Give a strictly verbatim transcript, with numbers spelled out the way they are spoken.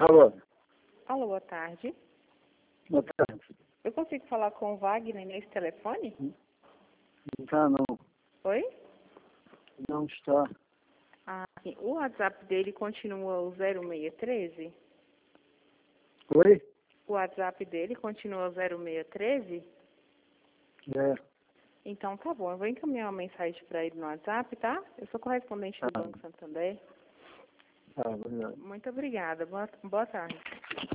Alô, Alô, boa tarde. boa tarde. Eu consigo falar com o Wagner nesse telefone? Não está não, Oi? não está. Ah, sim. O WhatsApp dele continua o zero seis um três? Oi? O WhatsApp dele continua o zero seis um três? É, Então tá bom, eu vou encaminhar uma mensagem para ele no WhatsApp, tá? Eu sou correspondente do tá, Banco Santander. tá, obrigado. Muito obrigada. Boa, boa tarde.